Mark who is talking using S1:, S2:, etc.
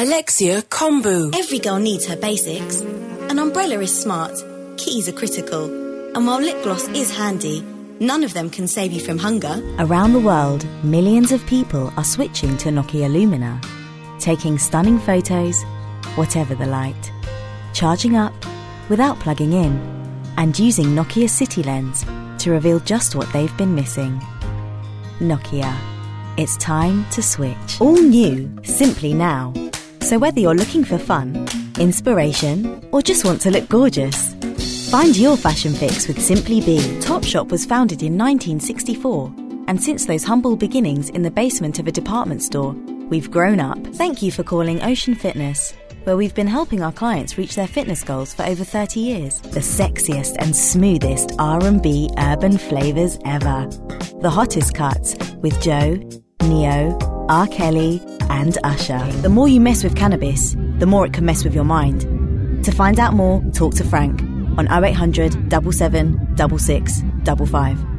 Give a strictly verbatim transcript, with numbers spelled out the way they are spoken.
S1: Alexia Kombu.
S2: Every girl needs her basics. An umbrella is smart, keys are critical, and while lip gloss is handy, none of them can save you from hunger.
S3: Around the world, millions of people are switching to Nokia Lumina, taking stunning photos, whatever the light, charging up without plugging in, and using Nokia City Lens to reveal just what they've been missing. Nokia. It's time to switch. All new, simply now. So whether you're looking for fun, inspiration, or just want to look gorgeous, find your fashion fix with Simply Be. Topshop was founded in nineteen sixty-four, and since those humble beginnings in the basement of a department store, we've grown up. Thank you for calling Ocean Fitness, where we've been helping our clients reach their fitness goals for over thirty years. The sexiest and smoothest R and B urban flavours ever. The hottest cuts with Joe, Neo, R. Kelly and Usher. The more you mess with cannabis, the more it can mess with your mind. To find out more, talk to Frank on oh eight hundred, seven seven six six, five five.